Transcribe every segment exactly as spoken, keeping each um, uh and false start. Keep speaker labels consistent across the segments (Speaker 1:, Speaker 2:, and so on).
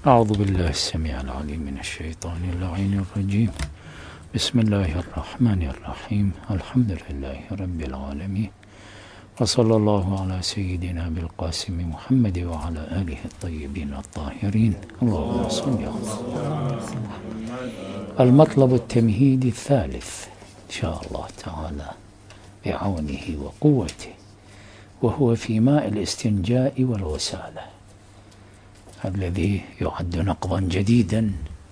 Speaker 1: أعوذ بالله السميع العليم من الشيطان اللعين الرجيم. بسم الله الرحمن الرحيم. الحمد لله رب العالمين، وصلى الله على سيدنا بالقاسم محمد وعلى آله الطيبين الطاهرين. اللهم صل على المطلب التمهيدي الثالث إن شاء الله تعالى بعونه وقوته، وهو في ماء الاستنجاء والغسالة، الذي يعد نقضا جديدا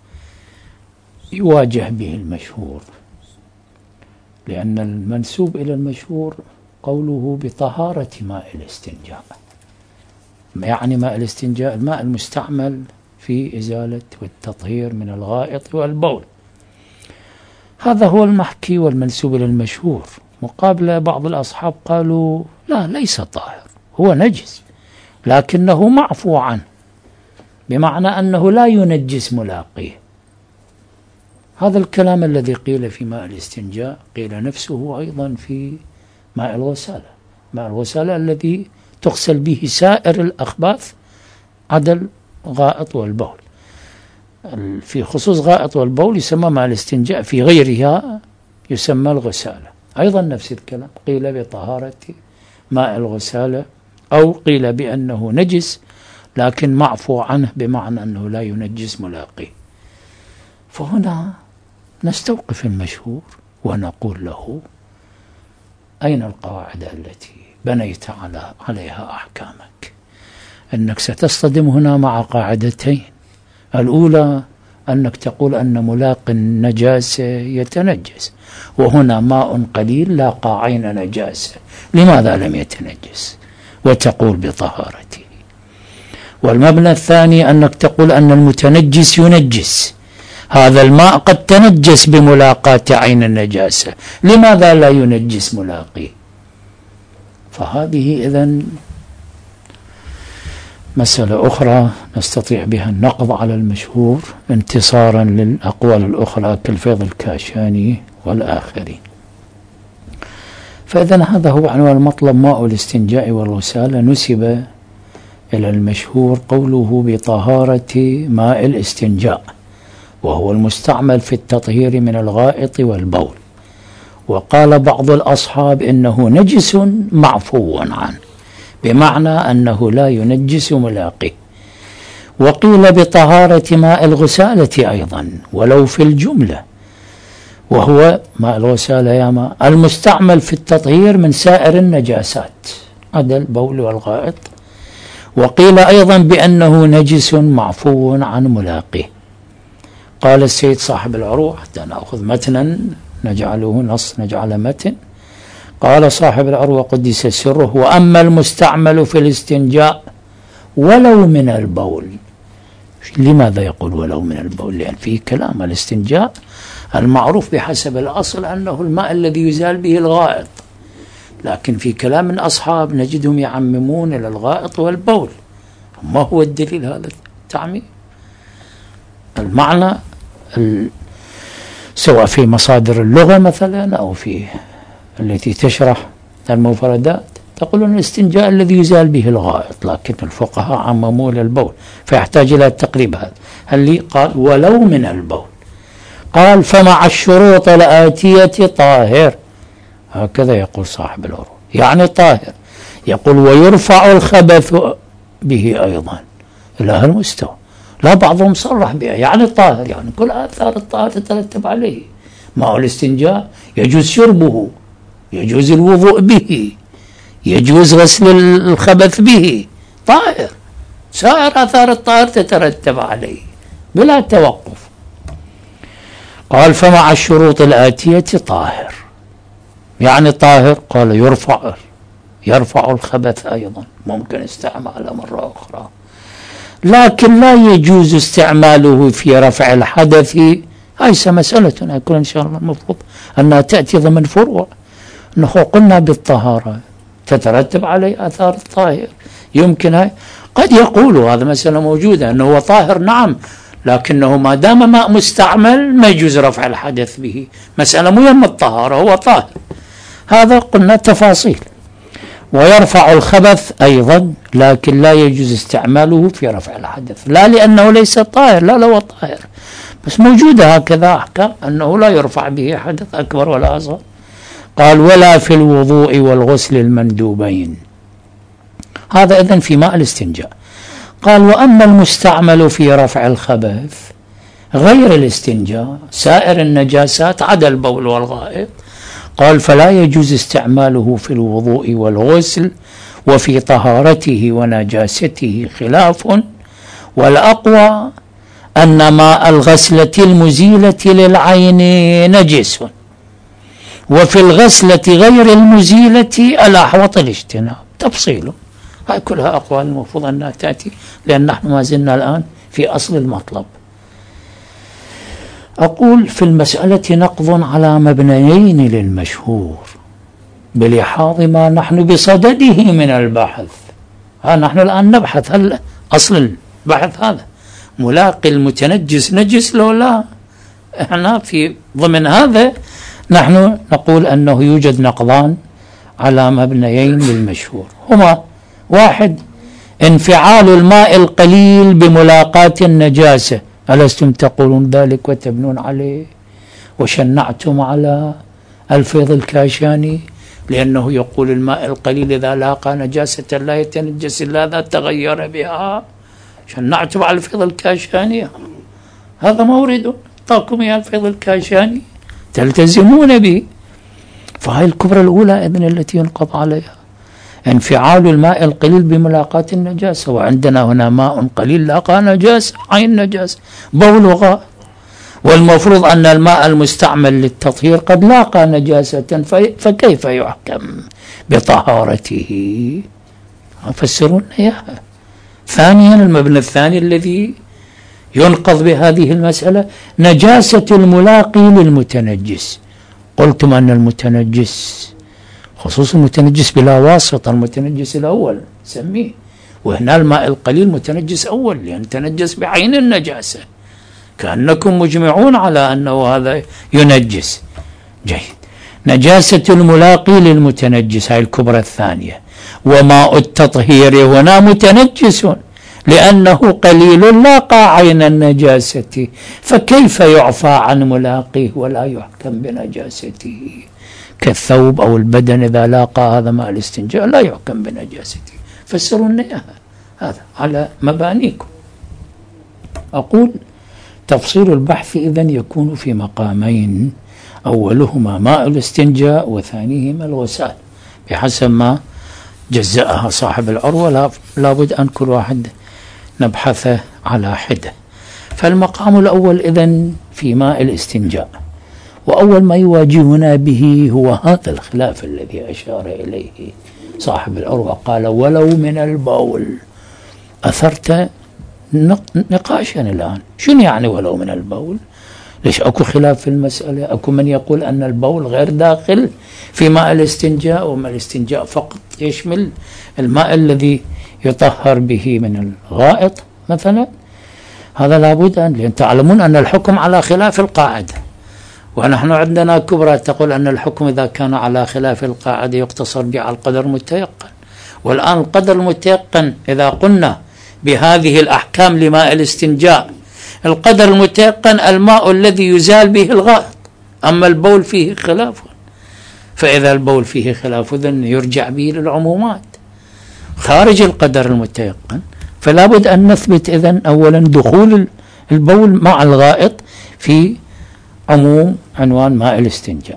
Speaker 1: يواجه به المشهور، لأن المنسوب إلى المشهور قوله بطهارة ماء الاستنجاء، يعني ماء الاستنجاء الماء المستعمل في إزالة والتطهير من الغائط والبول، هذا هو المحكي والمنسوب إلى المشهور. مقابل بعض الأصحاب قالوا لا، ليس طاهر، هو نجس لكنه معفو عنه، بمعنى أنه لا ينجس ملاقيه. هذا الكلام الذي قيل في ماء الاستنجاء قيل نفسه أيضا في ماء الغسالة، ماء الغسالة الذي تغسل به سائر الأخباث عدا الغائط والبول. في خصوص غائط والبول يسمى ماء الاستنجاء، في غيرها يسمى الغسالة. أيضا نفس الكلام قيل بطهارة ماء الغسالة، أو قيل بأنه نجس لكن معفو عنه، بمعنى أنه لا ينجس ملاقيه. فهنا نستوقف المشهور ونقول له أين القواعد التي بنيت على عليها أحكامك؟ أنك ستصطدم هنا مع قاعدتين. الأولى أنك تقول أن ملاق النجاسة يتنجس، وهنا ماء قليل لاقى عين نجاسة، لماذا لم يتنجس؟ وتقول بطهارته. والمبنى الثاني أنك تقول أن المتنجس ينجس، هذا الماء قد تنجس بملاقاة عين النجاسة، لماذا لا ينجس ملاقيه؟ فهذه إذن مسألة أخرى نستطيع بها النقض على المشهور انتصارا للأقوال الأخرى كالفيض الكاشاني والآخرين. فإذن هذا هو عنوان المطلب، ماء الاستنجاء والغسالة. نسب إلى المشهور قوله بطهارة ماء الاستنجاء، وهو المستعمل في التطهير من الغائط والبول. وقال بعض الأصحاب إنه نجس معفو عنه، بمعنى أنه لا ينجس ملاقيه. وقيل بطهارة ماء الغسالة أيضا ولو في الجملة، وهو ماء الغسالة يا ماء المستعمل في التطهير من سائر النجاسات عدا البول والغائط. وقيل أيضا بأنه نجس معفو عن ملاقيه. قال السيد صاحب العروة، حتى نأخذ متنا نجعله نص نجعل متن، قال صاحب العروة قدس سره: وأما المستعمل في الاستنجاء ولو من البول. لماذا يقول ولو من البول؟ لأن فيه كلام. الاستنجاء المعروف بحسب الأصل أنه الماء الذي يزال به الغائط، لكن في كلام من أصحاب نجدهم يعممون إلى الغائط والبول. ما هو الدليل هذا التعميم؟ المعنى سواء في مصادر اللغة مثلا أو في التي تشرح المفردات تقولون الاستنجاء الذي يزال به الغائط، لكن الفقهاء عمموا إلى البول، فيحتاج إلى التقريب. هذا اللي قال ولو من البول، قال فمع الشروط الآتية طاهر، هكذا يقول صاحب العروة، يعني طاهر. يقول ويرفع الخبث به أيضا إلى هذا المستوى، لا بعضهم صرح بها، يعني طاهر، يعني كل آثار الطاهر تترتب عليه. ماء الاستنجاء يجوز شربه، يجوز الوضوء به، يجوز غسل الخبث به، طاهر، سائر آثار الطاهر تترتب عليه بلا توقف. قال فمع الشروط الآتية طاهر، يعني طاهر. قال يرفع يرفع الخبث أيضا، ممكن استعماله مرة أخرى، لكن لا يجوز استعماله في رفع الحدث. هاي مسألة يكون إن شاء الله المفروض أنها تأتي ضمن فروع. نحن قلنا بالطهارة تترتب عليه آثار الطاهر، يمكن هاي قد يقولوا هذا مسألة موجودة أنه هو طاهر نعم، لكنه ما دام ماء مستعمل ما يجوز رفع الحدث به، مسألة مهمة الطهارة، هو طاهر. هذا قلنا تفاصيل. ويرفع الخبث أيضا، لكن لا يجوز استعماله في رفع الحدث، لا لأنه ليس طاهر، لا لو طاهر، بس موجودة هكذا أحكام أنه لا يرفع به حدث أكبر ولا أصغر. قال ولا في الوضوء والغسل المندوبين. هذا إذن في ماء الاستنجاء. قال وأما المستعمل في رفع الخبث غير الاستنجاء، سائر النجاسات عدا البول والغائط، قال فلا يجوز استعماله في الوضوء والغسل، وفي طهارته ونجاسته خلاف، والأقوى أن ماء الغسلة المزيلة للعين نجس، وفي الغسلة غير المزيلة الأحوط الاجتناب. تفصيله هاي كلها أقوال المفروض أنها تأتي، لأن نحن ما زلنا الآن في أصل المطلب. أقول في المسألة نقض على مبنيين للمشهور بلحاظ ما نحن بصدده من البحث. ها نحن الآن نبحث هل أصل البحث هذا ملاقي المتنجس نجس لو لا. احنا في ضمن هذا نحن نقول أنه يوجد نقضان على مبنيين للمشهور، هما واحد انفعال الماء القليل بملاقاة النجاسة، ألستم تقولون ذلك وتبنون عليه وشنعتم على الفيض الكاشاني، لأنه يقول الماء القليل إذا لاقى نجاسة لا يتنجس إلا إذا تغير بها. شنعتم على الفيض الكاشاني، هذا مورد طاكم يا الفيض الكاشاني تلتزمون به. فهي الكبرى الأولى إذن التي ينقض عليها انفعال الماء القليل بملاقاة النجاسة، وعندنا هنا ماء قليل لاقى نجاسة، عين نجاسة، بول وغائط، والمفروض أن الماء المستعمل للتطهير قد لاقى نجاسة، فكيف يحكم بطهارته؟ فسرون إياها. ثانيا المبنى الثاني الذي ينقض بهذه المسألة نجاسة الملاقي للمتنجس. قلتم أن المتنجس خصوصا المتنجس بلا واسطة، المتنجس الأول سميه، وهنا الماء القليل متنجس أول لأن تنجس بعين النجاسة، كأنكم مجمعون على أنه هذا ينجس. جيد. نجاسة الملاقي للمتنجس هاي الكبرى الثانية. وماء التطهير هنا متنجس لأنه قليل لاقى عين النجاسة، فكيف يعفى عن ملاقيه ولا يحكم بنجاسته؟ كالثوب أو البدن إذا لاقى هذا ماء الاستنجاء لا يحكم بنجاسته. فسروا إياها هذا على مبانيكم. أقول تفصيل البحث إذن يكون في مقامين، أولهما ماء الاستنجاء وثانيهما الغسال، بحسب ما جزأها صاحب العروة، لابد أن كل واحد نبحث على حدة. فالمقام الأول إذن في ماء الاستنجاء، وأول ما يواجهنا به هو هذا الخلاف الذي أشار إليه صاحب العروة، قال ولو من البول. أثرت نقاشا الآن، شنو يعني ولو من البول؟ ليش أكو خلاف في المسألة؟ أكو من يقول أن البول غير داخل في ماء الاستنجاء، وماء الاستنجاء فقط يشمل الماء الذي يطهر به من الغائط مثلا. هذا لابد أن لأن تعلمون أن الحكم على خلاف القاعدة، ونحن عندنا كبرى تقول أن الحكم إذا كان على خلاف القاعدة يقتصر به على القدر المتيقن. والآن القدر المتيقن إذا قلنا بهذه الأحكام لماء الاستنجاء، القدر المتيقن الماء الذي يزال به الغائط، أما البول فيه خلاف، فإذا البول فيه خلاف إذن يرجع به للعمومات خارج القدر المتيقن. فلا بد أن نثبت إذن أولا دخول البول مع الغائط في عموم عنوان ماء الاستنجاء.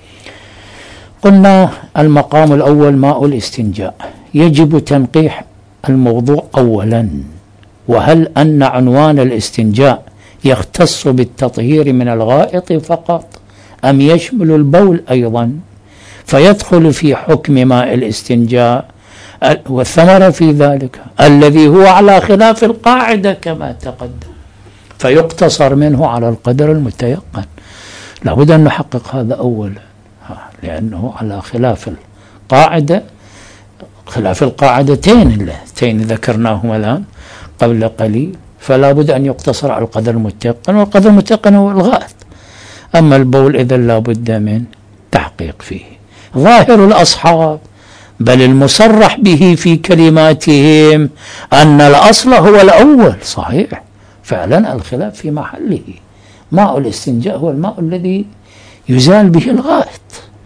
Speaker 1: قلنا المقام الأول ماء الاستنجاء، يجب تنقيح الموضوع أولا، وهل أن عنوان الاستنجاء يختص بالتطهير من الغائط فقط أم يشمل البول أيضا؟ فيدخل في حكم ماء الاستنجاء، والثمرة في ذلك الذي هو على خلاف القاعدة كما تقدم، فيقتصر منه على القدر المتيقن. لابد أن نحقق هذا أولا، لأنه على خلاف القاعدة، خلاف القاعدتين اللتين ذكرناهما الآن قبل قليل، فلا بد أن يقتصر على القدر المتيقن، والقدر المتيقن هو الغائط. أما البول إذا لا بد من تحقيق فيه. ظاهر الأصحاب بل المصرح به في كلماتهم أن الأصل هو الأول. صحيح فعلا الخلاف في محله، ماء الاستنجاء هو الماء الذي يزال به الغائط،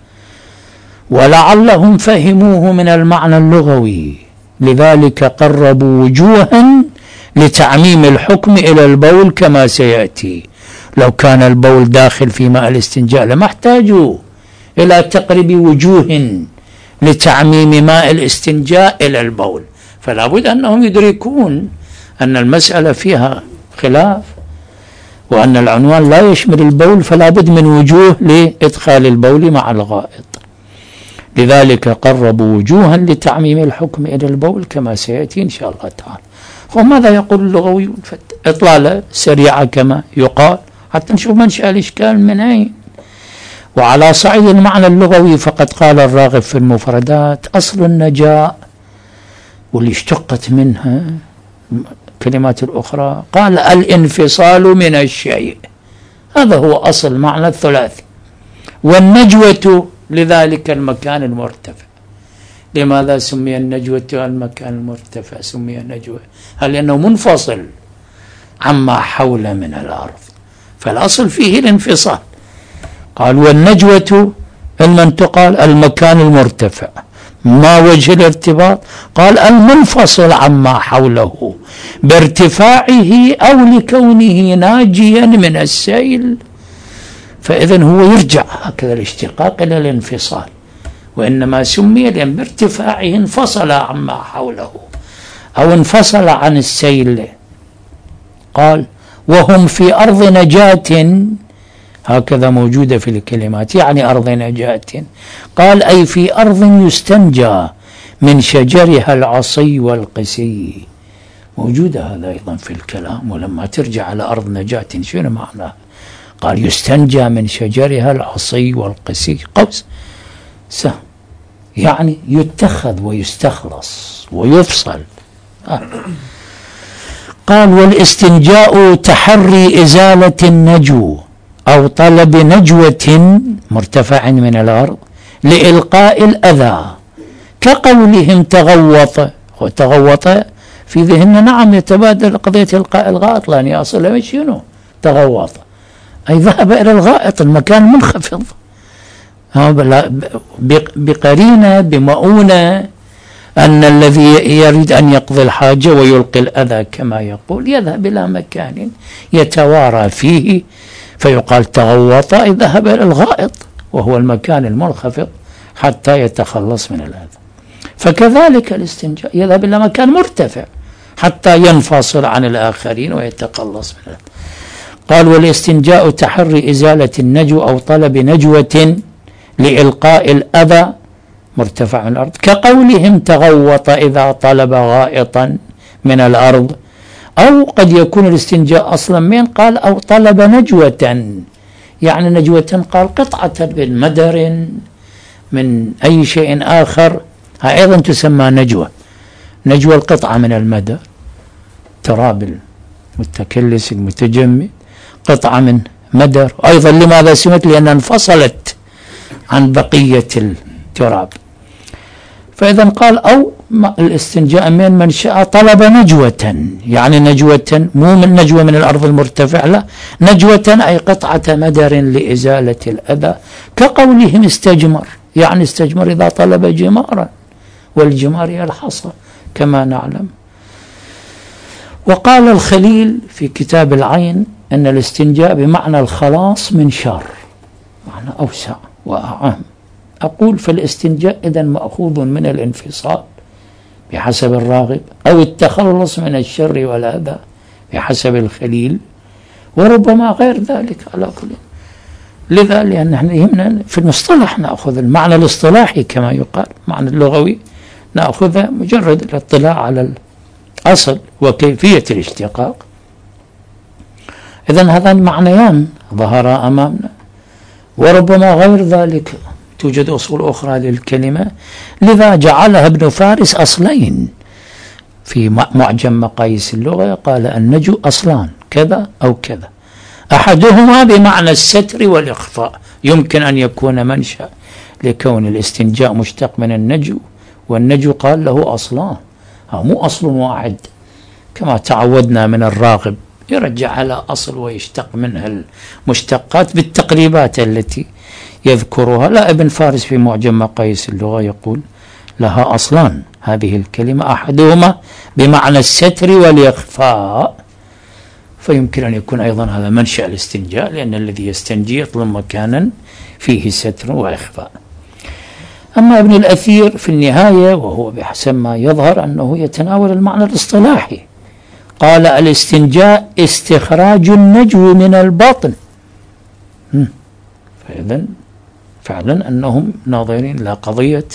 Speaker 1: ولعلهم فهموه من المعنى اللغوي، لذلك قربوا وجوها لتعميم الحكم إلى البول كما سيأتي. لو كان البول داخل في ماء الاستنجاء لما احتاجوا إلى تقريب وجوه لتعميم ماء الاستنجاء إلى البول، فلا بد أنهم يدركون أن المسألة فيها خلاف، وأن العنوان لا يشمل البول، فلا بد من وجوه لإدخال البول مع الغائط. لذلك قربوا وجوها لتعميم الحكم إلى البول كما سيأتي إن شاء الله تعالى. وماذا يقول اللغويون؟ إطلالة سريعة كما يقال حتى نشوف منشأ الإشكال من أين. وعلى صعيد المعنى اللغوي فقد قال الراغب في المفردات: أصل النجاء واللي اشتقت منها كلمات الأخرى، قال الانفصال من الشيء، هذا هو أصل معنى الثلاثي. والنجوة لذلك المكان المرتفع. لماذا سمي النجوة المكان المرتفع؟ سمي نجوة هل لأنه منفصل عما حول من الأرض، فالأصل فيه الانفصال. قال والنجوة المن تقال المكان المرتفع، ما وجه الارتباط؟ قال المنفصل عما حوله بارتفاعه أو لكونه ناجيا من السيل. فإذن هو يرجع هكذا الاشتقاق إلى الانفصال، وإنما سمي لأن بارتفاعه انفصل عما حوله أو انفصل عن السيل. قال وهم في أرض نجاة، هكذا موجودة في الكلمات، يعني أرض نجاة. قال أي في أرض يستنجى من شجرها العصي والقسي، موجودة هذا أيضا في الكلام. ولما ترجع على أرض نجاة شنو معناه؟ قال يستنجى من شجرها العصي والقسي، قوس سهم، يعني يتخذ ويستخلص ويفصل. آه. قال والاستنجاء تحري إزالة النجو أو طلب نجوة مرتفع من الأرض لإلقاء الأذى، كقولهم تغوط. وتغوط في ذهننا نعم يتبادل قضية إلقاء الغائط، لأن يصل مش شنو تغوط، أي ذهب إلى الغائط المكان منخفض، بقرينة بمؤونة أن الذي يريد أن يقضي الحاجة ويلقي الأذى كما يقول يذهب إلى مكان يتوارى فيه، فيقال تغوط أي ذهب إلى الغائط وهو المكان المنخفض حتى يتخلص من الأذى. فكذلك الاستنجاء يذهب إلى مكان مرتفع حتى ينفصل عن الآخرين ويتخلص من الأذى. قال والاستنجاء تحري إزالة النجو أو طلب نجوة لإلقاء الأذى مرتفع من الأرض، كقولهم تغوط إذا طلب غائطا من الأرض. أو قد يكون الاستنجاء أصلا من قال أو طلب نجوة، يعني نجوة قال قطعة من مدر من أي شيء آخر، ها أيضا تسمى نجوة. نجوة القطعة من المدر، تراب المتكلس المتجمد قطعة من مدر. أيضا لماذا سمت؟ لأنها انفصلت عن بقية التراب. فإذا قال أو الاستنجاء من منشأ طلب نجوة، يعني نجوة مو من نجوة من الأرض المرتفع، لا، نجوة أي قطعة مدر لإزالة الأذى، كقولهم استجمر، يعني استجمر إذا طلب جمارا، والجمار هي الحصى كما نعلم. وقال الخليل في كتاب العين أن الاستنجاء بمعنى الخلاص من شر، معنى أوسع وأعم. أقول فالاستنجاء إذن مأخوذ من الانفصال بحسب الراغب، أو التخلص من الشر والأذى بحسب الخليل، وربما غير ذلك على كل. لذا لأن نحن يهمنا في المصطلح نأخذ المعنى الاصطلاحي كما يقال، معنى اللغوي نأخذ مجرد الاطلاع على الأصل وكيفية الاشتقاق. إذن هذان معنيان ظهرا أمامنا، وربما غير ذلك، توجد أصول أخرى للكلمة. لذا جعلها ابن فارس أصلين في معجم مقاييس اللغة، قال النجو أصلان كذا أو كذا، أحدهما بمعنى الستر والإخفاء، يمكن أن يكون منشأ لكون الاستنجاء مشتق من النجو، والنجو قال له أصلان، مو أصل واحد كما تعودنا من الراغب يرجع على أصل ويشتق منها المشتقات بالتقريبات التي يذكرها. لا، ابن فارس في معجم مقاييس اللغة يقول لها أصلان هذه الكلمة، أحدهما بمعنى الستر والإخفاء، فيمكن أن يكون أيضا هذا منشأ الاستنجاء، لأن الذي يستنجي يطلب مكانا فيه ستر وإخفاء. أما ابن الأثير في النهاية وهو بحسب ما يظهر أنه يتناول المعنى الاصطلاحي، قال الاستنجاء استخراج النجو من الباطن. فإذا فعلا أنهم ناظرين إلى قضية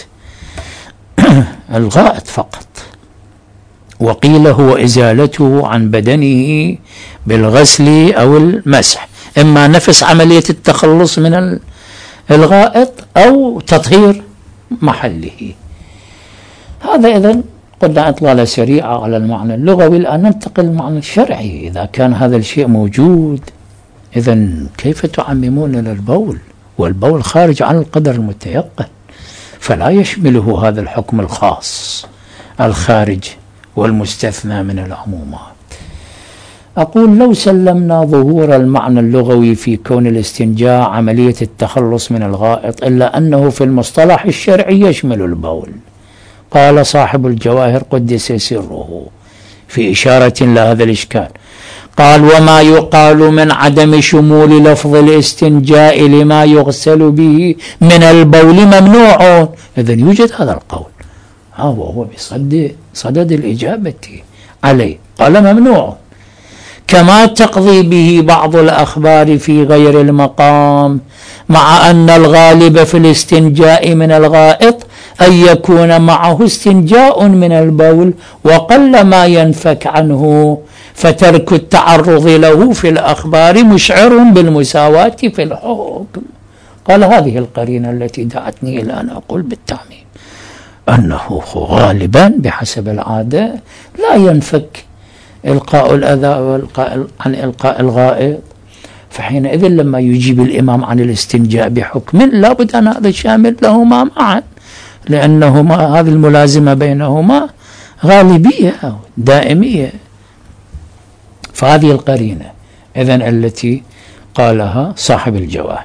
Speaker 1: الغائط فقط. وقيل هو إزالته عن بدنه بالغسل أو المسح، إما نفس عملية التخلص من الغائط أو تطهير محله. هذا إذن قلنا إطلالة سريعة على المعنى اللغوي. الآن ننتقل للمعنى الشرعي. إذا كان هذا الشيء موجود، إذن كيف تعممون للبول؟ والبول خارج عن القدر المتيقن، فلا يشمله هذا الحكم الخاص الخارج والمستثنى من العمومات. أقول لو سلمنا ظهور المعنى اللغوي في كون الاستنجاء عملية التخلص من الغائط، إلا أنه في المصطلح الشرعي يشمل البول. قال صاحب الجواهر قدس سره في إشارة لهذا الإشكال، قال وما يقال من عدم شمول لفظ الاستنجاء لما يغسل به من البول ممنوع. إذن يوجد هذا القول، ها وهو بصدد صدد الإجابة عليه، قال ممنوع، كما تقضي به بعض الأخبار في غير المقام، مع أن الغالب في الاستنجاء من الغائط أن يكون معه استنجاء من البول، وقل ما ينفك عنه، فترك التعرض له في الأخبار مشعر بالمساواة في الحكم. قال هذه القرينة التي دعتني إلى أن أقول بالتعميم أنه غالبا بحسب العادة لا ينفك إلقاء الأذى والإلقاء عن إلقاء الغائط، فحينئذ لما يجيب الإمام عن الاستنجاء بحكم لابد أن هذا شامل لهما معا، لأنهما هذه الملازمة بينهما غالبية دائمية. فهذه القرينة إذن التي قالها صاحب الجواهر.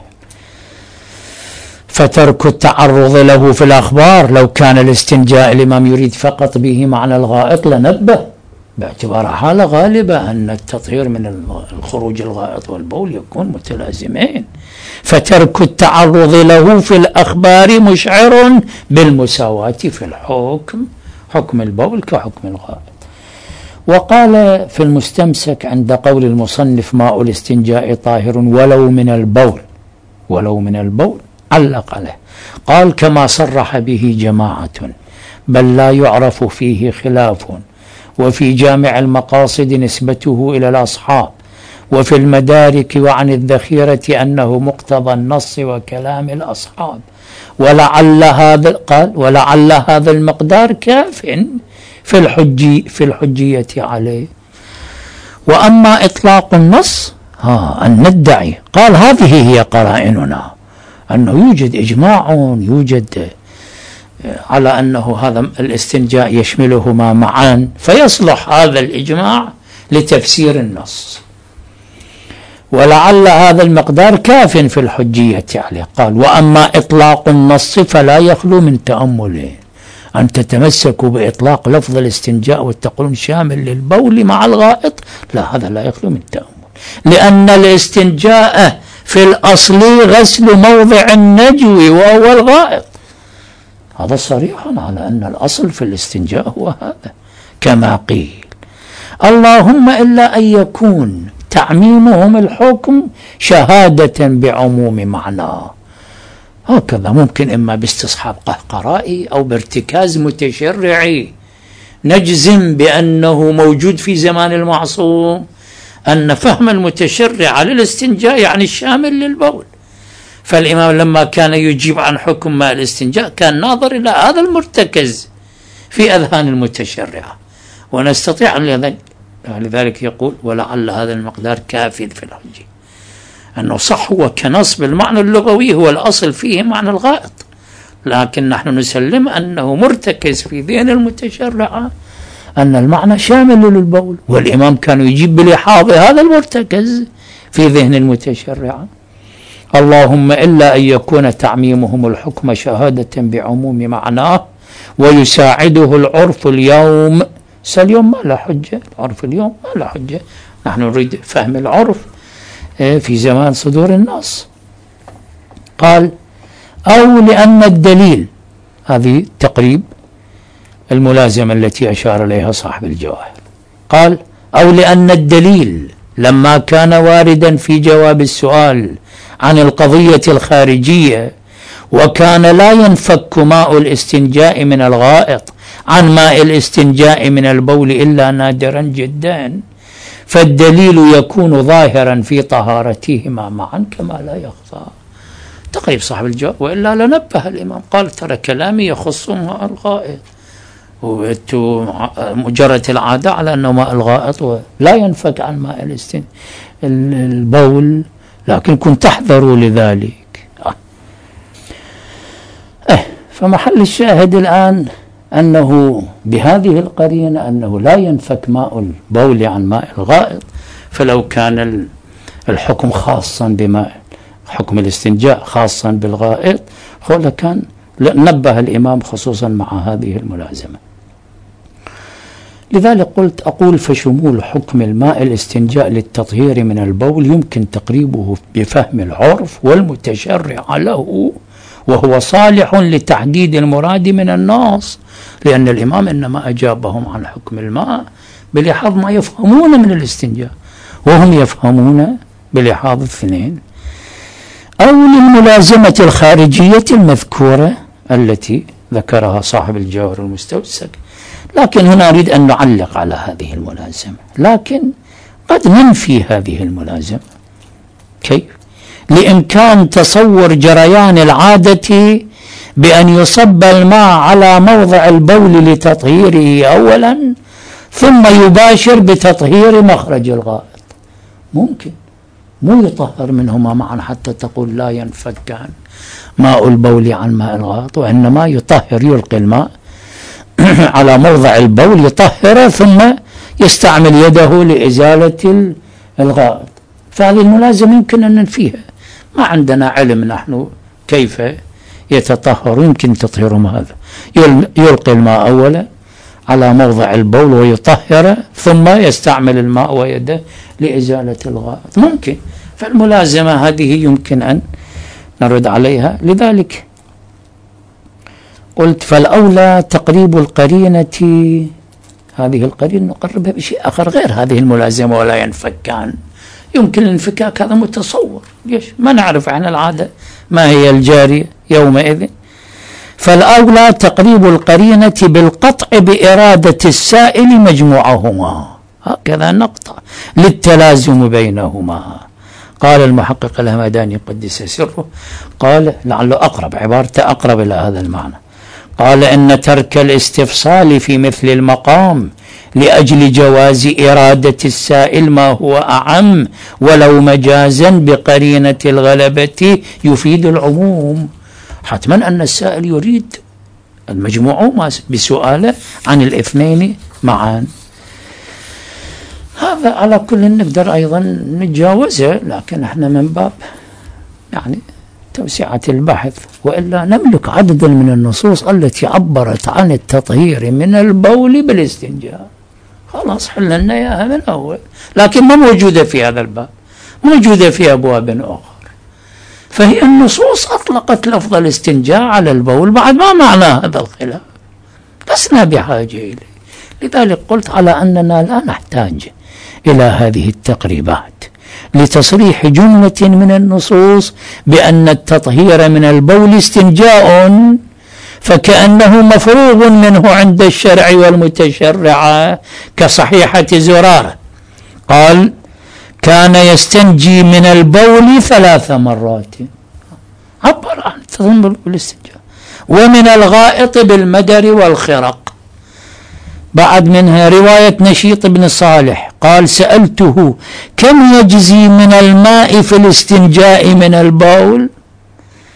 Speaker 1: فترك التعرض له في الأخبار، لو كان الاستنجاء الإمام يريد فقط به معنى الغائط لنبه، باعتبار حالة غالبة أن التطهير من الخروج الغائط والبول يكون متلازمين. فترك التعرض له في الأخبار مشعر بالمساواة في الحكم، حكم البول كحكم الغائط. وقال في المستمسك عند قول المصنف ماء الاستنجاء طاهر ولو من البول، ولو من البول علق عليه، قال كما صرح به جماعة بل لا يعرف فيه خلاف، وفي جامع المقاصد نسبته إلى الأصحاب، وفي المدارك وعن الذخيرة أنه مقتضى النص وكلام الأصحاب، ولعل هذا قال ولعل هذا المقدار كاف في الحجي في الحجية عليه. وأما إطلاق النص ها أن ندعي، قال هذه هي قرائننا، أنه يوجد إجماع يوجد على أنه هذا الاستنجاء يشملهما معا، فيصلح هذا الإجماع لتفسير النص. ولعل هذا المقدار كاف في الحجية عليه. قال وأما إطلاق النص فلا يخلو من تأمل، أن تتمسكوا بإطلاق لفظ الاستنجاء وتقولون شامل للبول مع الغائط، لا، هذا لا يخلو من تأمل، لأن الاستنجاء في الأصل غسل موضع النجو وهو الغائط. هذا صريح على أن الأصل في الاستنجاء هو هذا كما قيل، اللهم إلا أن يكون تعميمهم الحكم شهادة بعموم معناه، هكذا ممكن إما باستصحاب قهقرائي أو بارتكاز متشرعي نجزم بأنه موجود في زمان المعصوم، أن فهم المتشرع للاستنجاء يعني الشامل للبول. فالإمام لما كان يجيب عن حكم ماء الاستنجاء كان ناظر إلى هذا المرتكز في أذهان المتشرعة، ونستطيع أن لذلك يقول ولعل هذا المقدار كافٍ في الحجة، أنه صح هو كنصب المعنى اللغوي هو الأصل فيه معنى الغائط، لكن نحن نسلم أنه مرتكز في ذهن المتشرعة أن المعنى شامل للبول، والإمام كان يجيب بلحاظ هذا المرتكز في ذهن المتشرعة. اللهم إلا أن يكون تعميمهم الحكم شهادة بعموم معناه ويساعده العرف اليوم. اليوم ما له حجة، العرف اليوم ما له حجة، نحن نريد فهم العرف في زمان صدور النص. قال أو لأن الدليل، هذه تقريب الملازمة التي أشار إليها صاحب الجواهر، قال أو لأن الدليل لما كان واردا في جواب السؤال عن القضية الخارجية وكان لا ينفك ماء الاستنجاء من الغائط عن ماء الاستنجاء من البول إلا نادرا جدا، فالدليل يكون ظاهرا في طهارتهما معا كما لا يخفى. تقريب صاحب الجواب، وإلا لنبه الإمام قال ترى كلامي يخص ماء الغائط، وجرت العادة على أنه ماء الغائط لا ينفك عن ماء الاستن البول، لكن كنت تحذروا لذلك. أه فمحل الشاهد الآن أنه بهذه القرينة أنه لا ينفك ماء البول عن ماء الغائط، فلو كان الحكم خاصا بماء، حكم الاستنجاء خاصا بالغائط، لكان نبه الإمام خصوصا مع هذه الملازمة. لذلك قلت أقول فشمول حكم الماء الاستنجاء للتطهير من البول يمكن تقريبه بفهم العرف والمتشرع له، وهو صالح لتحديد المراد من النص، لأن الإمام إنما أجابهم عن حكم الماء بلحاظ ما يفهمون من الاستنجاء، وهم يفهمون بلحاظ الاثنين. أو للملازمة الخارجية المذكورة التي ذكرها صاحب الجوهر المستوسك. لكن هنا أريد أن نعلق على هذه الملازمة، لكن قد ننفي هذه الملازمة. كيف؟ لإمكان تصور جريان العادة بأن يصب الماء على موضع البول لتطهيره أولا ثم يباشر بتطهير مخرج الغائط. ممكن مو يطهر منهما معا حتى تقول لا ينفك ماء البول عن ماء الغائط، وإنما يطهر، يلقي الماء على موضع البول يطهره ثم يستعمل يده لإزالة الغائط. فهذه الملازمة يمكن أن ننفيها، ما عندنا علم نحن كيف يتطهر، يمكن تطهيرهم هذا يلقي الماء أولا على موضع البول ويطهره ثم يستعمل الماء ويده لإزالة الغائط، ممكن. فالملازمة هذه يمكن أن نرد عليها. لذلك قلت فالأولى تقريب القرينة، هذه القرينة نقربها بشيء آخر غير هذه الملازمة ولا ينفكان. يمكن الانفكاك هذا متصور، ليش؟ ما نعرف عن العادة ما هي الجارية يومئذ. فالأولى تقريب القرينة بالقطع بإرادة السائل مجموعهما، هكذا نقطع للتلازم بينهما. قال المحقق الهمداني قدس سره، قال لعله أقرب، عبارته أقرب إلى هذا المعنى، قال إن ترك الاستفصال في مثل المقام لأجل جواز إرادة السائل ما هو أعم ولو مجازا بقرينة الغلبة يفيد العموم. حتما أن السائل يريد المجموع بسؤاله عن الاثنين معا. هذا على كل نقدر أيضا نتجاوزه، لكن احنا من باب يعني توسعة البحث، وإلا نملك عددا من النصوص التي عبرت عن التطهير من البول بالاستنجاء، خلاص حلنا إياها من أول، لكن ما موجودة في هذا الباب، موجودة في أبواب أخرى. فهي النصوص أطلقت لفظ الاستنجاء على البول، بعد ما معنى هذا الخلاف لسنا بحاجة إليه. لذلك قلت على أننا لا نحتاج إلى هذه التقريبات لتصريح جملة من النصوص بأن التطهير من البول استنجاء، فكأنه مفروغ منه عند الشرع والمتشرع، كصحيحة زرارة قال كان يستنجي من البول ثلاث مرات، عبر عن التطهير بالاستنجاء، ومن الغائط بالمدر والخرق. بعد منها رواية نشيط بن صالح قال سألته كم يجزي من الماء في الاستنجاء من البول؟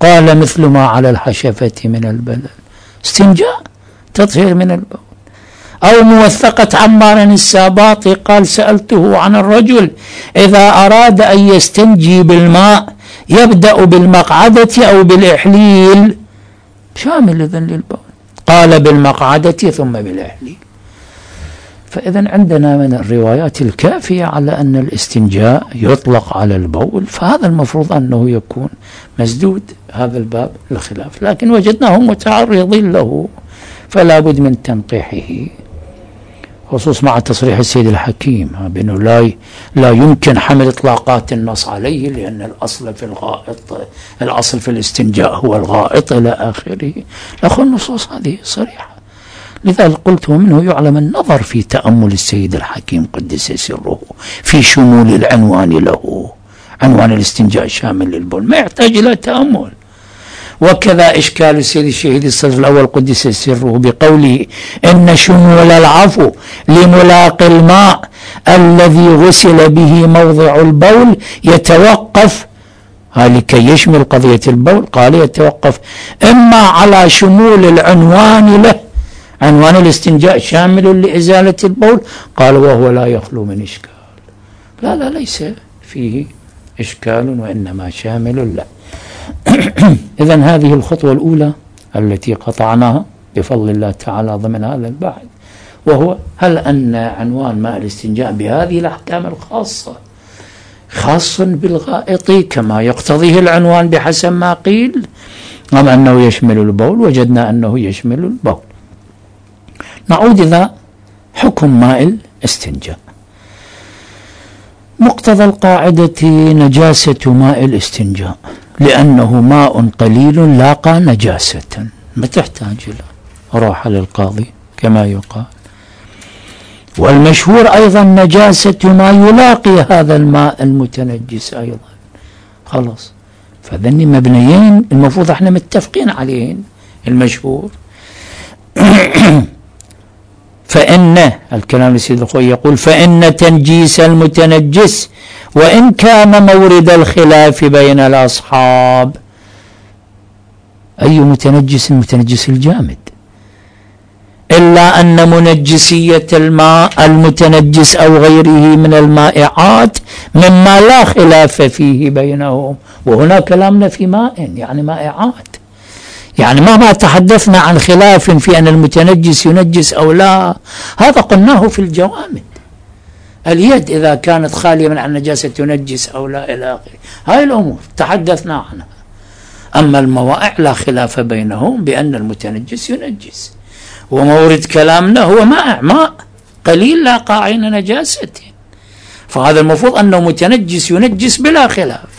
Speaker 1: قال مثل ما على الحشفة من البلل، استنجاء تطهير من البول. أو موثقة عمار الساباطي قال سألته عن الرجل إذا أراد أن يستنجي بالماء يبدأ بالمقعدة أو بالإحليل، شامل إذن للبول، قال بالمقعدة ثم بالإحليل. فإذا عندنا من الروايات الكافية على أن الاستنجاء يطلق على البول، فهذا المفروض أنه يكون مسدود هذا الباب الخلاف، لكن وجدناهم متعرضين له فلا بد من تنقيحه، خصوص مع تصريح السيد الحكيم بأنه لا لا يمكن حمل إطلاقات النص عليه، لأن الأصل في الغائط الأصل في الاستنجاء هو الغائط إلى آخره. لكن النصوص هذه صريحة، لذلك قلت ومنه يعلم النظر في تأمل السيد الحكيم قدس سره في شمول العنوان له، عنوان الاستنجاء شامل للبول ما يحتاج إلى تأمل. وكذا إشكال السيد الشهيد الصدر الأول قدس سره بقوله إن شمول العفو لملاقي الماء الذي غسل به موضع البول يتوقف، لكي يشمل قضية البول قال يتوقف إما على شمول العنوان له، عنوان الاستنجاء شامل لإزالة البول، قال وهو لا يخلو من إشكال. لا لا ليس فيه إشكال وإنما شامل له. إذن هذه الخطوة الأولى التي قطعناها بفضل الله تعالى ضمن هذا البحث، وهو هل أن عنوان ماء الاستنجاء بهذه الأحكام الخاصة خاص بالغائط كما يقتضيه العنوان بحسب ما قيل، أم أنه يشمل البول؟ وجدنا أنه يشمل البول. نعود إلى حكم ماء الاستنجاء. مقتضى القاعدة نجاسة ماء الاستنجاء لأنه ماء قليل لاقى نجاسة، ما تحتاج إلى راح للقاضي كما يقال. والمشهور أيضا نجاسة ما يلاقي هذا الماء المتنجس أيضا، خلاص. فذني مبنيين المفروض احنا متفقين عليهن. المشهور فإن الكلام السيد الخوي يقول فإن تنجيس المتنجس وإن كان مورد الخلاف بين الأصحاب. أي متنجس؟ المتنجس الجامد، إلا أن منجسية الماء المتنجس أو غيره من المائعات مما لا خلاف فيه بينهم. وهنا كلامنا في ماء يعني مائعات، يعني ما ما تحدثنا عن خلاف في أن المتنجس ينجس أو لا، هذا قلناه في الجوامد. اليد إذا كانت خالية من النجاسة تنجس أو لا إلى آخره، هاي الأمور تحدثنا عنها. أما الموائع لا خلاف بينهم بأن المتنجس ينجس، ومورد كلامنا هو مائع ماء قليل لا قاعين نجاسة، فهذا المفروض أنه متنجس ينجس بلا خلاف.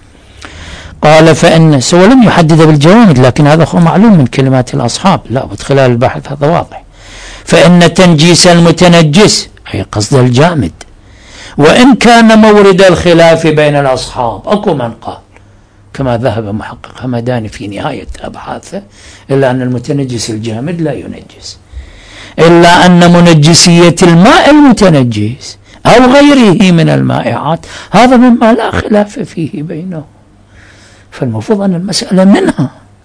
Speaker 1: قال فإن سوى لم يحدد بالجوامد، لكن هذا هو معلوم من كلمات الأصحاب، لا بد خلال البحث هذا واضح. فإن تنجيس المتنجس أي قصد الجامد وإن كان مورد الخلاف بين الأصحاب. أكو من قال كما ذهب محقق همداني في نهاية أبحاثه إلا أن المتنجس الجامد لا ينجس، إلا أن منجسية الماء المتنجس أو غيره من المائعات هذا مما لا خلاف فيه بينهم. فالمفروض أن المسألة منها،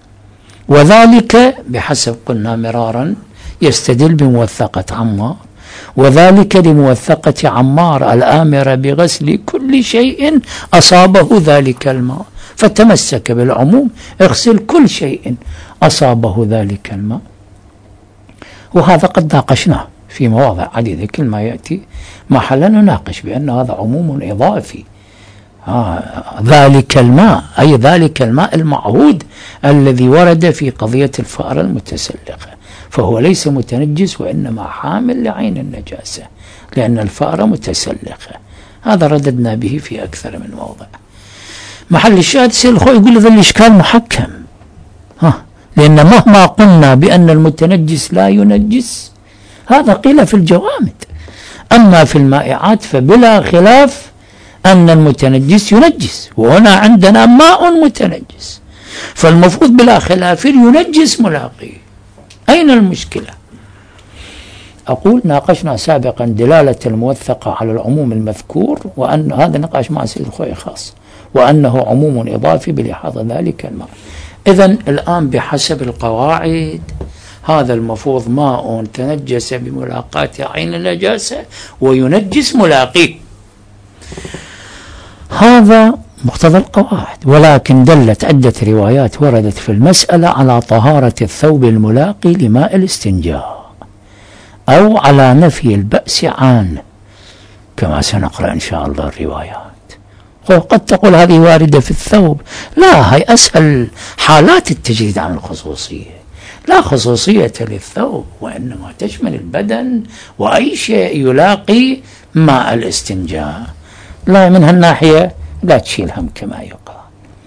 Speaker 1: وذلك بحسب قلنا مرارا يستدل بموثقة عمار، وذلك لموثقة عمار الآمرة بغسل كل شيء أصابه ذلك الماء، فتمسك بالعموم اغسل كل شيء أصابه ذلك الماء. وهذا قد ناقشناه في مواضع عديدة، كل ما يأتي محلا نناقش بأن هذا عموم إضافي. آه ذلك الماء أي ذلك الماء المعهود الذي ورد في قضية الفأرة المتسلقة، فهو ليس متنجس وإنما حامل لعين النجاسة لأن الفأرة متسلقة. هذا رددنا به في أكثر من موضع. محل الشاهد سيد الخوي يقول ذا الإشكال محكم، ها لأن مهما قلنا بأن المتنجس لا ينجس هذا قيل في الجوامد، أما في المائعات فبلا خلاف أن المتنجس ينجس، وهنا عندنا ماء متنجس، فالمفروض بلا خلاف ينجس ملاقيه. أين المشكلة؟ أقول ناقشنا سابقا دلالة الموثقة على العموم المذكور، وأن هذا نقاش مع سيد الخوي خاص، وأنه عموم إضافي بلحاظ ذلك الماء. إذن الآن بحسب القواعد هذا المفروض ماء تنجس بملاقاة عين النجاسة وينجس ملاقيه، هذا مقتضى القواعد. ولكن دلت عدة روايات وردت في المسألة على طهارة الثوب الملاقي لماء الاستنجاء أو على نفي البأس عنه، كما سنقرأ إن شاء الله الروايات. قد تقول هذه واردة في الثوب، لا، هي أسهل حالات التجريد عن الخصوصية، لا خصوصية للثوب، وإنما تشمل البدن وأي شيء يلاقي ماء الاستنجاء. لا، من هالناحية لا تشيل هم كما يقال.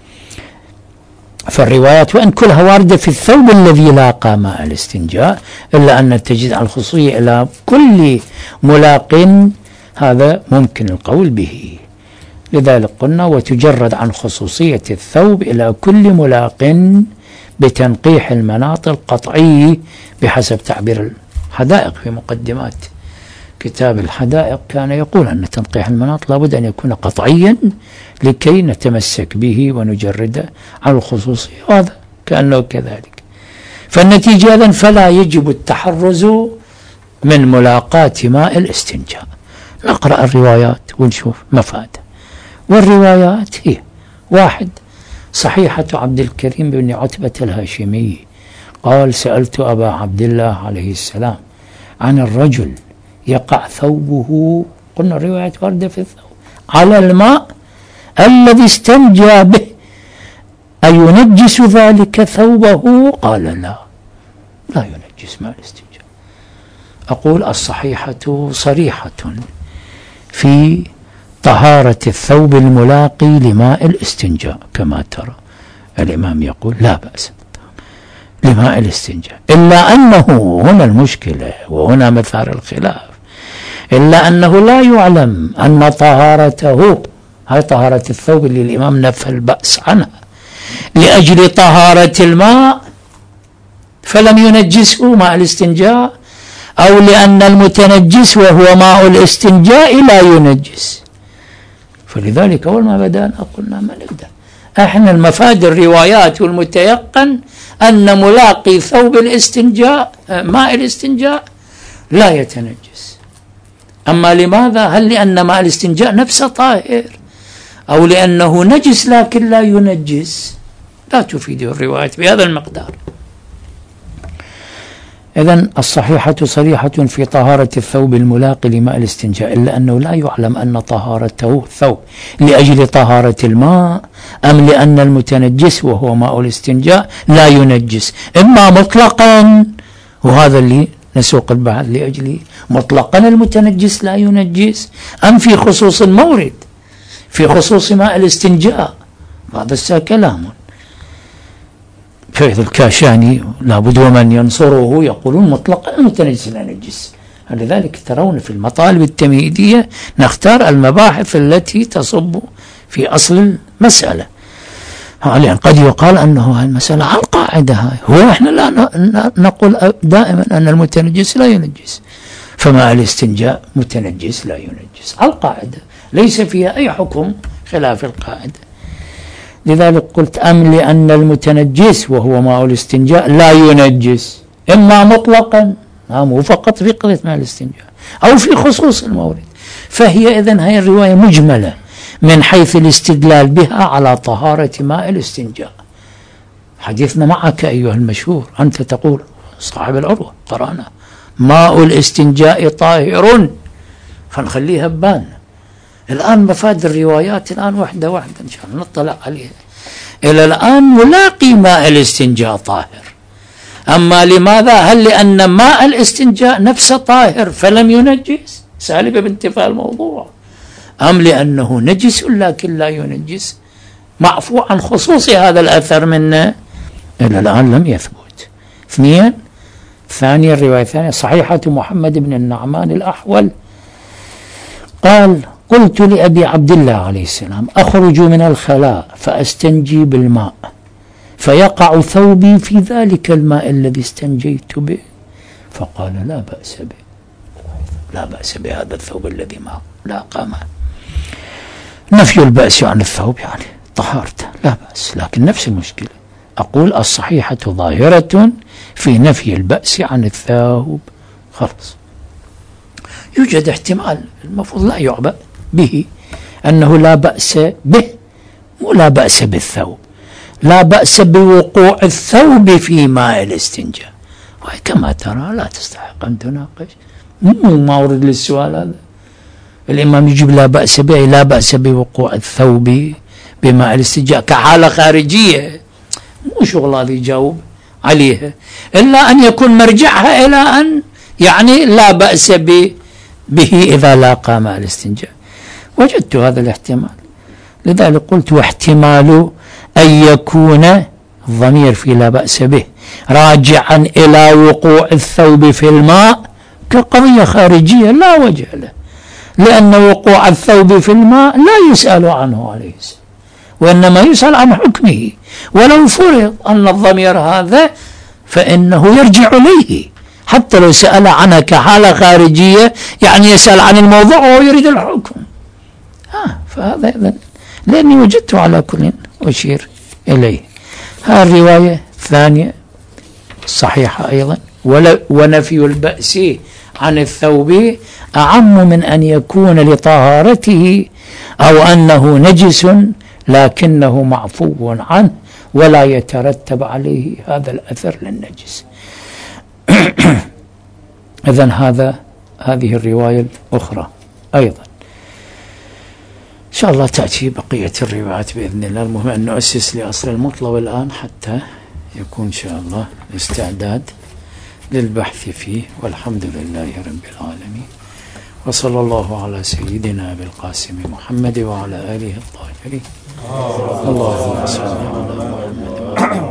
Speaker 1: فالروايات وإن كلها واردة في الثوب الذي لاقى ماء الاستنجاء، إلا أن التجريد عن الخصوصية إلى كل ملاق هذا ممكن القول به. لذلك قلنا وتجرد عن خصوصية الثوب إلى كل ملاق بتنقيح المناط القطعي بحسب تعبير الحدائق في مقدمات كتاب الحدائق، كان يقول أن تنقيح المناط لابد أن يكون قطعيا لكي نتمسك به ونجرده عن الخصوصية، وهذا كأنه كذلك. فالنتيجة إذن فلا يجب التحرز من ملاقاة ماء الاستنجاء. نقرأ الروايات ونشوف مفادها. والروايات هي: واحد، صحيحة عبد الكريم بن عتبة الهاشمي قال: سألت أبا عبد الله عليه السلام عن الرجل يقع ثوبه، قلنا الروايات واردة في الثوب، على الماء الذي استنجى به، أينجس ذلك ثوبه؟ قال: لا، لا ينجس ماء الاستنجاء. أقول الصحيحة صريحة في طهارة الثوب الملاقي لماء الاستنجاء، كما ترى الإمام يقول لا بأس لماء الاستنجاء، إلا أنه هنا المشكلة وهنا مثار الخلاف، إلا أنه لا يعلم أن طهارته، هاي طهارة الثوب اللي الإمام نفى البأس عنها، لأجل طهارة الماء فلم ينجسه ماء الاستنجاء، أو لأن المتنجس وهو ماء الاستنجاء لا ينجس. فلذلك أول ما بدأنا قلنا ما نقدر احنا المفاد الروايات والمتيقن أن ملاقي ثوب الاستنجاء ماء الاستنجاء لا يتنجس. أما لماذا؟ هل لأن ماء الاستنجاء نفسه طاهر، أو لأنه نجس لكن لا ينجس؟ لا تفيد الروايات بهذا المقدار. إذن الصحيحة صريحة في طهارة الثوب الملاقي لماء الاستنجاء، إلا أنه لا يعلم أن طهارته الثوب لأجل طهارة الماء أم لأن المتنجس وهو ماء الاستنجاء لا ينجس، إما مطلقا، وهذا اللي نسوق البحث لأجله، مطلقا المتنجس لا ينجس، أم في خصوص المورد، في خصوص ماء الاستنجاء، هذا كلام. فإذا الكاشاني لابد ومن ينصره يقولون مطلقا المتنجس لا ينجس. لذلك ترون في المطالب التمهيدية نختار المباحث التي تصب في أصل المسألة، لأن قد يقال أنه المسألة على القاعدة هاي، هو إحنا لا نقول دائما أن المتنجس لا ينجس، فماء الاستنجاء متنجس لا ينجس على القاعدة، ليس فيها أي حكم خلاف القاعدة. لذلك قلت أم لأن المتنجس وهو ماء الاستنجاء لا ينجس، إما مطلقا، مو فقط في قضية ماء الاستنجاء، أو في خصوص المورد. فهي إذن هي الرواية مجملة من حيث الاستدلال بها على طهارة ماء الاستنجاء. حديثنا معك أيها المشهور، أنت تقول صاحب العروة قرأنا ماء الاستنجاء طاهر، فنخليها ببالنا. الآن مفاد الروايات الآن واحدة واحدة إن شاء الله نطلع عليها. إلى الآن ملاقي ماء الاستنجاء طاهر، أما لماذا؟ هل لأن ماء الاستنجاء نفسه طاهر فلم ينجس سالبة بانتفاء الموضوع، أم لأنه نجس لكن لا ينجس؟ معفو عن خصوص هذا الأثر منا، إلى الآن لم يثبت. اثنين، ثانيا الرواية الثانية صحيحة محمد بن النعمان الأحول قال: قلت لأبي عبد الله عليه السلام: أخرج من الخلاء فأستنجي بالماء فيقع ثوبي في ذلك الماء الذي استنجيت به، فقال: لا بأس به، لا بأس بهذا الثوب الذي ما لاقى ماء. نفي البأس عن الثوب يعني طهارته لا بأس، لكن نفس المشكلة أقول الصحيحة ظاهرة في نفي البأس عن الثوب. خلاص، يوجد احتمال المفروض لا يعبأ به، أنه لا بأس به ولا بأس بالثوب، لا بأس بوقوع الثوب في ماء الاستنجاء. وكما ترى لا تستحق أن تناقش، مو مورد للسؤال هذا. الإمام يجيب لا بأس به، لا بأس بوقوع الثوب بماء الاستنجاء كحالة خارجية، مو شغل هذا يجاوب عليها، إلا أن يكون مرجعها إلى أن يعني لا بأس به إذا لاقى ماء الاستنجاء. وجدت هذا الاحتمال، لذلك قلت واحتمال أن يكون الضمير في لا بأس به راجعا إلى وقوع الثوب في الماء كقضية خارجية لا وجه له، لأن وقوع الثوب في الماء لا يسأل عنه عليه السلام، وإنما يسأل عن حكمه. ولو فرض أن الضمير هذا فإنه يرجع إليه، حتى لو سأل عنها كحالة خارجية يعني يسأل عن الموضوع وهو يريد الحكم. آه فهذا إذن لأني وجدت على كل أشير إليه. هذه الرواية الثانية صحيحة أيضا. ونفي البأس عن الثوب أعم من أن يكون لطهارته أو أنه نجس لكنه معفو عنه ولا يترتب عليه هذا الأثر للنجس. إذن هذا هذه الرواية الأخرى أيضا إن شاء الله تأتي بقية الروايات بإذن الله. المهم أن نؤسس لأصل المطلب الآن حتى يكون إن شاء الله استعداد للبحث فيه. والحمد لله رب العالمين، وصلى الله على سيدنا أبي القاسم محمد وعلى آله الطاهرين. اللهم صل على محمد وعلى